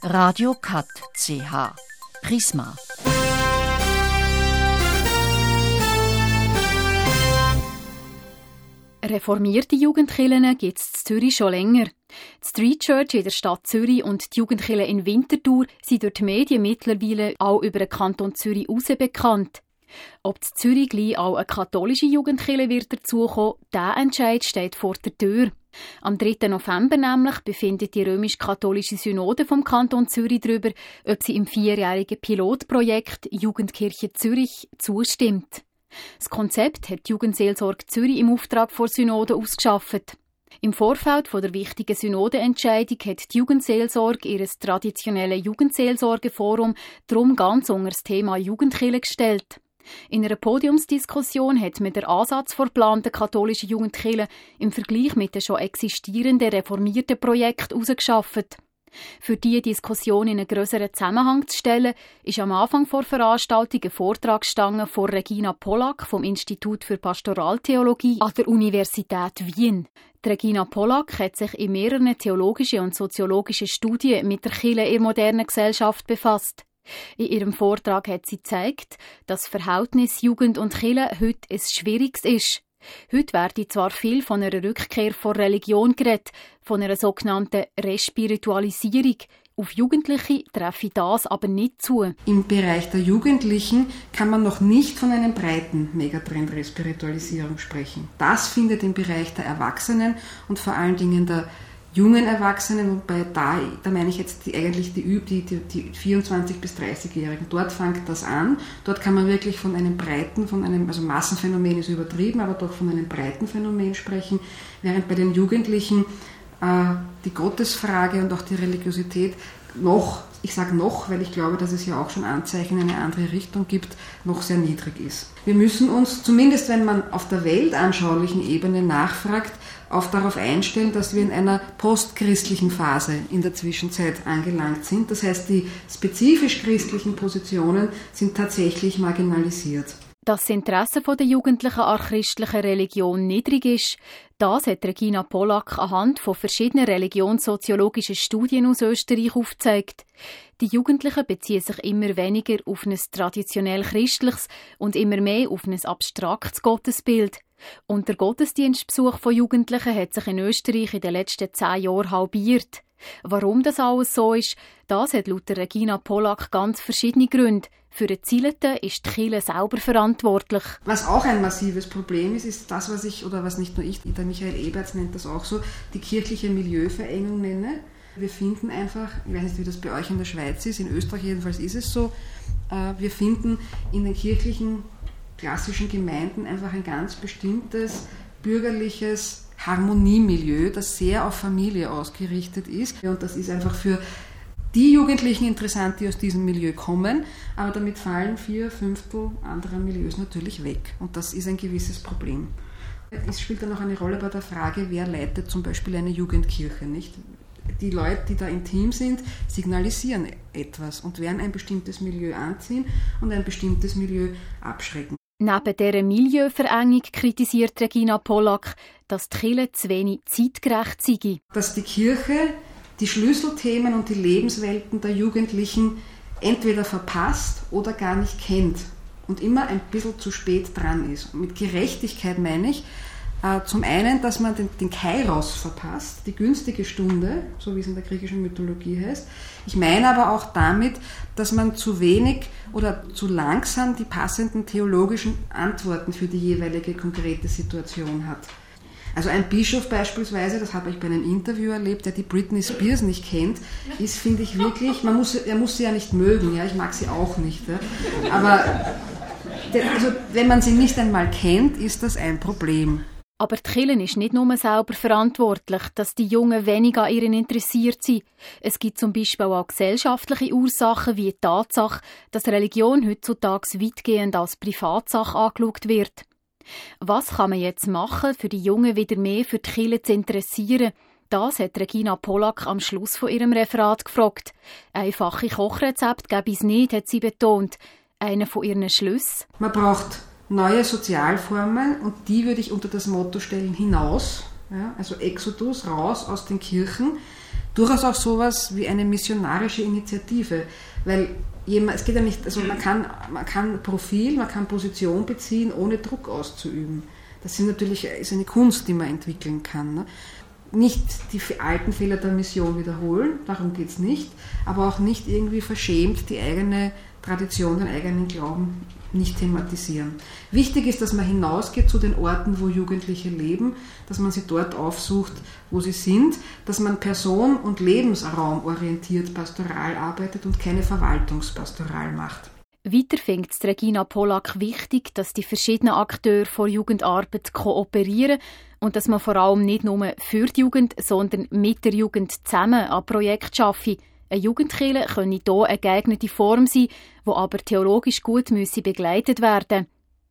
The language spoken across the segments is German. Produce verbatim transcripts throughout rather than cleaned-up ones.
Radio Kat C H Prisma. Reformierte Jugendkirchen gibt es in Zürich schon länger. Die Street Church in der Stadt Zürich und die Jugendkirchen in Winterthur sind durch die Medien mittlerweile auch über den Kanton Zürich hinaus bekannt. Ob in Zürich gleich auch eine katholische Jugendkirche wird dazukommen, dieser Entscheid steht vor der Tür. Am dritten November nämlich befindet die römisch-katholische Synode vom Kanton Zürich darüber, ob sie im vierjährigen Pilotprojekt Jugendkirche Zürich zustimmt. Das Konzept hat die Jugendseelsorge Zürich im Auftrag vor Synode ausgeschafft. Im Vorfeld von der wichtigen Synodeentscheidung hat die Jugendseelsorge ihr traditionelles Jugendseelsorgeforum darum ganz unter das Thema Jugendkirche gestellt. In einer Podiumsdiskussion hat man den Ansatz der geplanten katholischen Jugendkirche im Vergleich mit den schon existierenden reformierten Projekten herausgeschafft. Für diese Diskussion in einen grösseren Zusammenhang zu stellen, ist am Anfang der Veranstaltung ein Vortrag gestanden von Regina Pollack vom Institut für Pastoraltheologie an der Universität Wien. Die Regina Pollack hat sich in mehreren theologischen und soziologischen Studien mit der Kirche in der modernen Gesellschaft befasst. In ihrem Vortrag hat sie gezeigt, dass das Verhältnis Jugend und Kirche heute ein schwieriges ist. Heute werde zwar viel von einer Rückkehr von Religion geredet, von einer sogenannten Respiritualisierung. Auf Jugendliche treffe das aber nicht zu. Im Bereich der Jugendlichen kann man noch nicht von einem breiten Megatrend Respiritualisierung sprechen. Das findet im Bereich der Erwachsenen und vor allen Dingen der jungen Erwachsenen, wobei da, da meine ich jetzt die, eigentlich die, die, die, die vierundzwanzig- bis dreißigjährigen. Dort fängt das an. Dort kann man wirklich von einem breiten, von einem, also Massenphänomen ist übertrieben, aber doch von einem breiten Phänomen sprechen, während bei den Jugendlichen äh, die Gottesfrage und auch die Religiosität noch, ich sage noch, weil ich glaube, dass es ja auch schon Anzeichen in eine andere Richtung gibt, noch sehr niedrig ist. Wir müssen uns, zumindest wenn man auf der weltanschaulichen Ebene nachfragt, auch darauf einstellen, dass wir in einer postchristlichen Phase in der Zwischenzeit angelangt sind. Das heißt, die spezifisch christlichen Positionen sind tatsächlich marginalisiert. Dass das Interesse der Jugendlichen an christlicher Religion niedrig ist, das hat Regina Pollack anhand von verschiedenen religionssoziologischen Studien aus Österreich aufgezeigt. Die Jugendlichen beziehen sich immer weniger auf ein traditionell christliches und immer mehr auf ein abstraktes Gottesbild. Und der Gottesdienstbesuch von Jugendlichen hat sich in Österreich in den letzten zehn Jahren halbiert. Warum das alles so ist, das hat laut Regina Pollack ganz verschiedene Gründe. Für die Erzielten ist die Kirche selber verantwortlich. Was auch ein massives Problem ist, ist das, was ich, oder was nicht nur ich, der Michael Eberts nennt das auch so, die kirchliche Milieuverengung nenne. Wir finden einfach, ich weiß nicht, wie das bei euch in der Schweiz ist, in Österreich jedenfalls ist es so, wir finden in den kirchlichen klassischen Gemeinden einfach ein ganz bestimmtes bürgerliches Harmoniemilieu, das sehr auf Familie ausgerichtet ist. Und das ist einfach für die Jugendlichen interessant, die aus diesem Milieu kommen, aber damit fallen vier Fünftel anderer Milieus natürlich weg. Und das ist ein gewisses Problem. Es spielt dann auch eine Rolle bei der Frage, wer leitet zum Beispiel eine Jugendkirche, nicht? Die Leute, die da intim sind, signalisieren etwas und werden ein bestimmtes Milieu anziehen und ein bestimmtes Milieu abschrecken. Neben dieser Milieuverengung kritisiert Regina Pollack, dass die Kirche zu wenig zeitgerecht sei. Dass die Kirche die Schlüsselthemen und die Lebenswelten der Jugendlichen entweder verpasst oder gar nicht kennt und immer ein bisschen zu spät dran ist. Und mit Gerechtigkeit meine ich, äh, zum einen, dass man den, den Kairos verpasst, die günstige Stunde, so wie es in der griechischen Mythologie heißt. Ich meine aber auch damit, dass man zu wenig oder zu langsam die passenden theologischen Antworten für die jeweilige konkrete Situation hat. Also ein Bischof beispielsweise, das habe ich bei einem Interview erlebt, der die Britney Spears nicht kennt, ist, finde ich wirklich, man muss, er muss sie ja nicht mögen, ja, ich mag sie auch nicht, ja. Aber also, wenn man sie nicht einmal kennt, ist das ein Problem. Aber die Kirche ist nicht nur selber verantwortlich, dass die Jungen wenig an ihnen interessiert sind. Es gibt zum Beispiel auch gesellschaftliche Ursachen wie die Tatsache, dass Religion heutzutage weitgehend als Privatsache angeschaut wird. Was kann man jetzt machen, für die Jungen wieder mehr für die Kirche zu interessieren? Das hat Regina Pollack am Schluss von ihrem Referat gefragt. Einfache Kochrezepte gäbe es nicht, hat sie betont. Einer von ihren Schlüssen. Man braucht neue Sozialformen und die würde ich unter das Motto stellen, hinaus, ja, also Exodus, raus aus den Kirchen. durchaus auch sowas wie eine missionarische Initiative, weil jemand, es geht ja nicht, also man kann, man kann Profil, man kann Position beziehen, ohne Druck auszuüben. Das sind natürlich, ist eine Kunst, die man entwickeln kann. Ne? Nicht die alten Fehler der Mission wiederholen, darum geht es nicht, aber auch nicht irgendwie verschämt die eigene Tradition, den eigenen Glauben nicht thematisieren. Wichtig ist, dass man hinausgeht zu den Orten, wo Jugendliche leben, dass man sie dort aufsucht, wo sie sind, dass man person- und lebensraumorientiert pastoral arbeitet und keine Verwaltungspastoral macht. Weiter findet Regina Pollack wichtig, dass die verschiedenen Akteure vor Jugendarbeit kooperieren und dass man vor allem nicht nur für die Jugend, sondern mit der Jugend zusammen an Projekten arbeitet. Eine Jugendkirche könne hier eine geeignete Form sein, die aber theologisch gut müsse begleitet werden.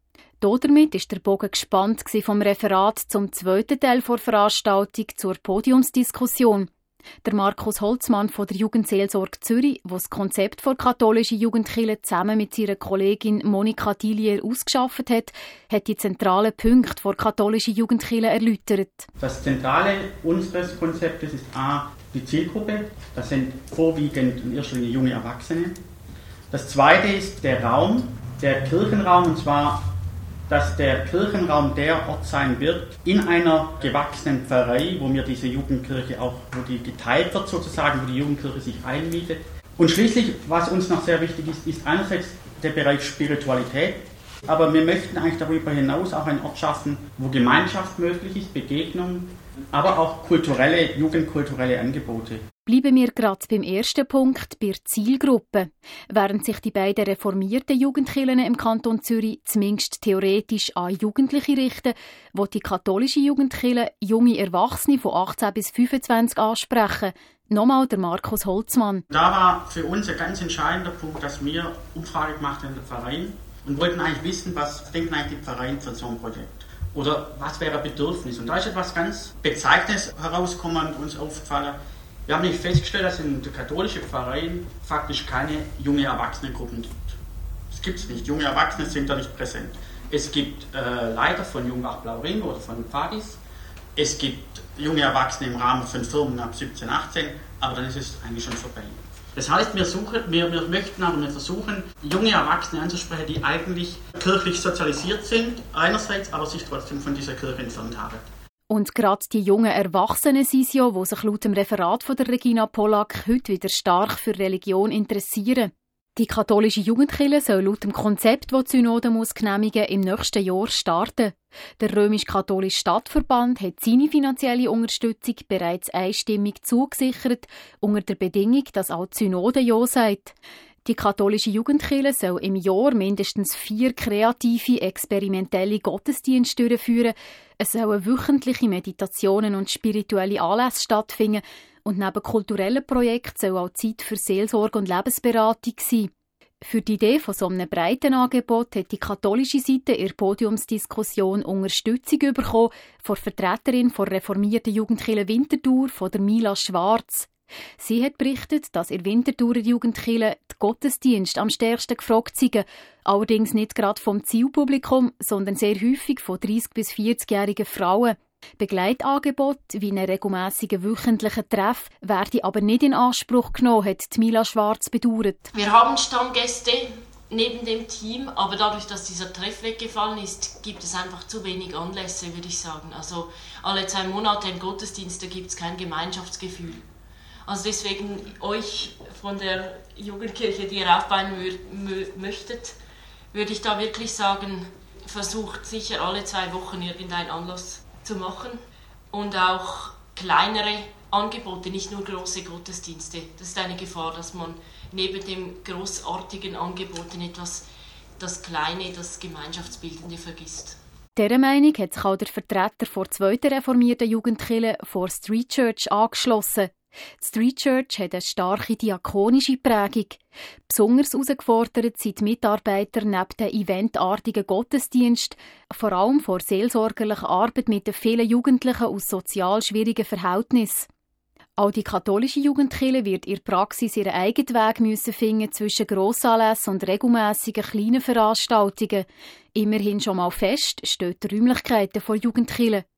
Damit war der Bogen gespannt vom Referat zum zweiten Teil der Veranstaltung zur Podiumsdiskussion. Der Markus Holzmann von der Jugendseelsorge Zürich, der das Konzept der katholischen Jugendkirche zusammen mit seiner Kollegin Monika Tillier ausgeschafft hat, hat die zentralen Punkte der katholischen Jugendkirche erläutert. Das Zentrale unseres Konzeptes ist A, die Zielgruppe. Das sind vorwiegend in erster Linie junge Erwachsene. Das Zweite ist der Raum, der Kirchenraum, und zwar, dass der Kirchenraum der Ort sein wird, in einer gewachsenen Pfarrei, wo mir diese Jugendkirche auch, wo die geteilt wird sozusagen, wo die Jugendkirche sich einmietet. Und schließlich, was uns noch sehr wichtig ist, ist einerseits der Bereich Spiritualität, aber wir möchten eigentlich darüber hinaus auch einen Ort schaffen, wo Gemeinschaft möglich ist, Begegnung, aber auch kulturelle, jugendkulturelle Angebote. Bleiben wir gerade beim ersten Punkt, bei der Zielgruppe. Während sich die beiden reformierten Jugendkirchen im Kanton Zürich zumindest theoretisch an Jugendliche richten, will die katholische Jugendkirche junge Erwachsene von achtzehn bis fünfundzwanzig ansprechen. Nochmal der Markus Holzmann. Da war für uns ein ganz entscheidender Punkt, dass wir Umfrage gemacht haben in den Pfarreien und wollten eigentlich wissen, was denken eigentlich die Pfarreien von so einem Projekt. Oder was wäre ein Bedürfnis? Und da ist etwas ganz Bezeichnendes herausgekommen und uns aufgefallen. Wir haben nicht festgestellt, dass in den katholischen Pfarreien faktisch keine junge Erwachsenengruppen gibt. Es gibt es nicht. Junge Erwachsene sind da nicht präsent. Es gibt äh, Leiter von Jungbach-Blauring oder von Pfadis. Es gibt junge Erwachsene im Rahmen von Firmen ab siebzehn, achtzehn, aber dann ist es eigentlich schon vorbei. Das heißt, wir, suchen, wir, wir möchten aber wir versuchen, junge Erwachsene anzusprechen, die eigentlich kirchlich sozialisiert sind, einerseits, aber sich trotzdem von dieser Kirche entfernt haben. Und gerade die jungen Erwachsenen sind es ja, die sich laut dem Referat von der Regina Pollack heute wieder stark für Religion interessieren. Die katholische Jugendkirche soll laut dem Konzept, das die Synode muss genehmigen, im nächsten Jahr starten. Der römisch-katholische Stadtverband hat seine finanzielle Unterstützung bereits einstimmig zugesichert, unter der Bedingung, dass auch die Synode ja sagt. Die katholische Jugendkirche soll im Jahr mindestens vier kreative, experimentelle Gottesdienste durchführen. Es sollen wöchentliche Meditationen und spirituelle Anlässe stattfinden. Und neben kulturellen Projekten soll auch Zeit für Seelsorge und Lebensberatung sein. Für die Idee von so einem breiten Angebot hat die katholische Seite in der Podiumsdiskussion Unterstützung bekommen von der Vertreterin der reformierten Jugendkirche Winterthur, von der Mila Schwarz. Sie hat berichtet, dass in Winterthurer Jugendkirche die Gottesdienste am stärksten gefragt sind, allerdings nicht gerade vom Zielpublikum, sondern sehr häufig von dreißig- bis vierzigjährigen Frauen. Begleitangebote wie einen regelmässigen wöchentlichen Treff werde aber nicht in Anspruch genommen, hat Mila Schwarz bedauert. Wir haben Stammgäste neben dem Team, aber dadurch, dass dieser Treff weggefallen ist, gibt es einfach zu wenig Anlässe, würde ich sagen. Also alle zwei Monate ein Gottesdienst, da gibt es kein Gemeinschaftsgefühl. Also deswegen euch von der Jugendkirche, die ihr aufbauen möchtet, würde ich da wirklich sagen, versucht sicher alle zwei Wochen irgendeinen Anlass zu machen und auch kleinere Angebote, nicht nur große Gottesdienste. Das ist eine Gefahr, dass man neben dem großartigen Angeboten etwas das Kleine, das Gemeinschaftsbildende vergisst. Dieser Meinung hat sich auch der Vertreter der zweiten reformierten Jugendkirche vor Street Church angeschlossen. Die Street Church hat eine starke diakonische Prägung. Besonders herausgefordert sind die Mitarbeiter neben den eventartigen Gottesdiensten, vor allem vor seelsorgerlicher Arbeit mit den vielen Jugendlichen aus sozial schwierigen Verhältnissen. Auch die katholische Jugendkirche wird in der Praxis ihren eigenen Weg müssen finden zwischen Grossanlässen und regelmässigen kleinen Veranstaltungen. Immerhin schon mal fest steht die Räumlichkeiten der Jugendkirche.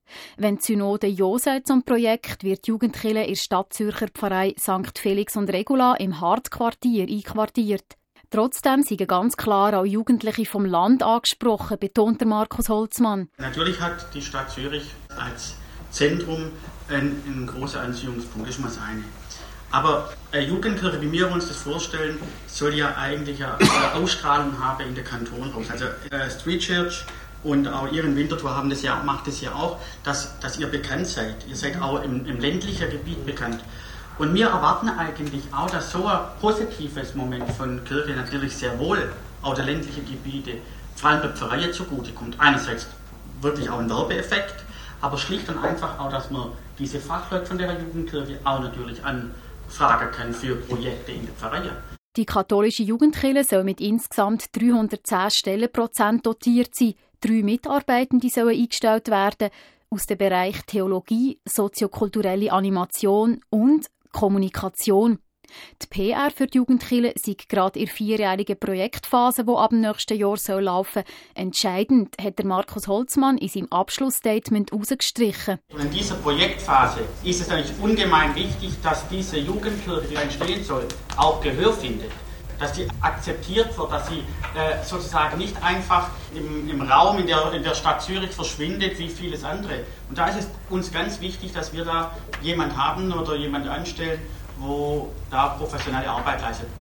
Wenn die Synode Ja sagt zum Projekt, wird die Jugendkirche in der Stadtzürcher Pfarrei Sankt Felix und Regula im Hartquartier einquartiert. Trotzdem sind ganz klar auch Jugendliche vom Land angesprochen, betont der Markus Holzmann. Natürlich hat die Stadt Zürich als Zentrum einen, einen großen Anziehungspunkt, das ist mal das eine. Aber eine Jugendkirche, wie wir uns das vorstellen, soll ja eigentlich eine Ausstrahlung haben in der Kanton raus. Also äh, Street Church und auch ihr in Winterthur haben das ja, macht das ja auch, dass, dass ihr bekannt seid. Ihr seid auch im, im ländlichen Gebiet bekannt. Und wir erwarten eigentlich auch, dass so ein positives Moment von Kirche natürlich sehr wohl auch der ländlichen Gebiete, vor allem der Pfarreien zugutekommt. Einerseits wirklich auch ein Werbeeffekt, aber schlicht und einfach auch, dass man diese Fachleute von der Jugendkirche auch natürlich anfragen kann für Projekte in der Pfarrei. Die katholische Jugendkirche soll mit insgesamt dreihundertzehn Stellenprozent dotiert sein. Drei Mitarbeitende sollen eingestellt werden aus dem Bereich Theologie, soziokulturelle Animation und Kommunikation. Die P R für die Jugendkirche ist gerade in der vierjährigen Projektphase, die ab dem nächsten Jahr laufen soll. Entscheidend hat der Markus Holzmann in seinem Abschlussstatement herausgestrichen. In dieser Projektphase ist es eigentlich ungemein wichtig, dass diese Jugendkirche, die entstehen soll, auch Gehör findet. Dass sie akzeptiert wird, dass sie äh, sozusagen nicht einfach im, im Raum in der, in der Stadt Zürich verschwindet wie vieles andere. Und da ist es uns ganz wichtig, dass wir da jemanden haben oder jemanden anstellen, wo da professionelle Arbeit leistet.